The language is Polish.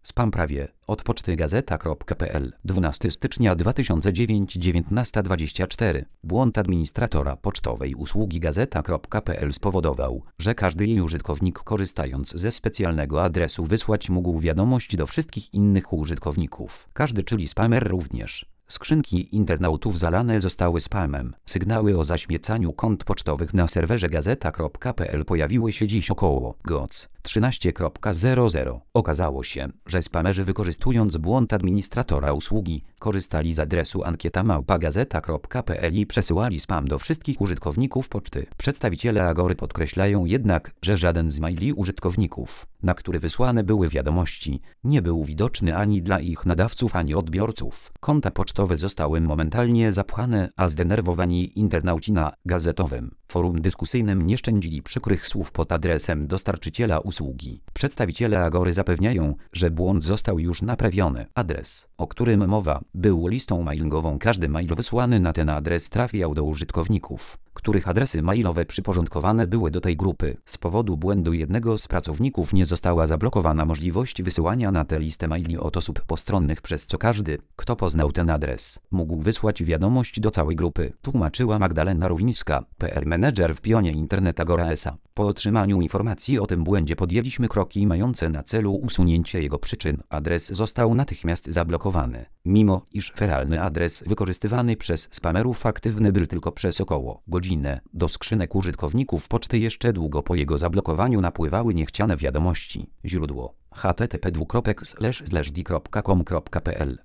Spam prawie. Od poczty gazeta.pl 12 stycznia 2009 19:24. Błąd administratora pocztowej usługi gazeta.pl spowodował, że każdy jej użytkownik, korzystając ze specjalnego adresu, wysłać mógł wiadomość do wszystkich innych użytkowników. Każdy, czyli spamer również. Skrzynki internautów zalane zostały spamem. Sygnały o zaśmiecaniu kont pocztowych na serwerze gazeta.pl pojawiły się dziś około goc 13:00. Okazało się, że spamerzy, wykorzystując błąd administratora usługi, korzystali z adresu ankieta@gazeta.pl i przesyłali spam do wszystkich użytkowników poczty. Przedstawiciele Agory podkreślają jednak, że żaden z maili użytkowników, na który wysłane były wiadomości, nie był widoczny ani dla ich nadawców, ani odbiorców. Konta pocztowe zostały momentalnie zapchane, a zdenerwowani internauci na gazetowym forum dyskusyjnym nie szczędzili przykrych słów pod adresem dostarczyciela usługi. Przedstawiciele Agory zapewniają, że błąd został już naprawiony. Adres, o którym mowa, był listą mailingową. Każdy mail wysłany na ten adres trafiał do użytkowników, których adresy mailowe przyporządkowane były do tej grupy. Z powodu błędu jednego z pracowników nie została zablokowana możliwość wysyłania na tę listę maili od osób postronnych, przez co każdy, kto poznał ten adres, mógł wysłać wiadomość do całej grupy, tłumaczyła Magdalena Ruwińska, PR menedżer w Pionie Internet Agora S.A. Po otrzymaniu informacji o tym błędzie podjęliśmy kroki mające na celu usunięcie jego przyczyn. Adres został natychmiast zablokowany, mimo iż feralny adres wykorzystywany przez spamerów aktywny był tylko przez około godzinę. Do skrzynek użytkowników poczty jeszcze długo po jego zablokowaniu napływały niechciane wiadomości. Źródło: http://d.com.pl